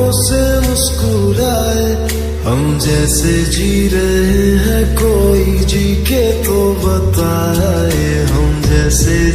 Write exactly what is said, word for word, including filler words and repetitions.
से मुस्कुराए, हम जैसे जी रहे हैं कोई जी के तो बताए, हम जैसे